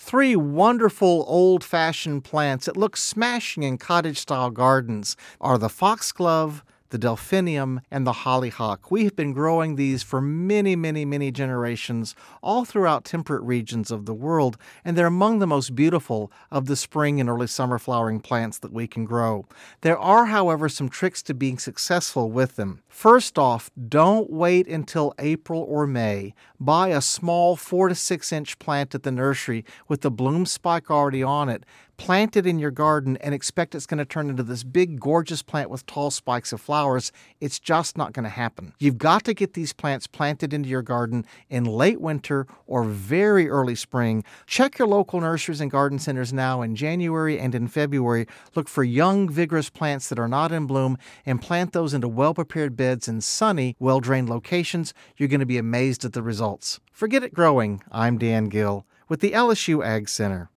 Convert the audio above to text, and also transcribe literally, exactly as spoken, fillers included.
Three wonderful old-fashioned plants that look smashing in cottage-style gardens are the foxglove, the delphinium, and the hollyhock. We have been growing these for many, many, many generations all throughout temperate regions of the world, and they're among the most beautiful of the spring and early summer flowering plants that we can grow. There are, however, some tricks to being successful with them. First off, don't wait until April or May. Buy a small four to six inch plant at the nursery with the bloom spike already on it. Plant it in your garden and expect it's going to turn into this big, gorgeous plant with tall spikes of flowers. It's just not going to happen. You've got to get these plants planted into your garden in late winter or very early spring. Check your local nurseries and garden centers now in January and in February. Look for young, vigorous plants that are not in bloom and plant those into well-prepared beds in sunny, well-drained locations. You're going to be amazed at the results. Forget it growing. I'm Dan Gill with the L S U Ag Center.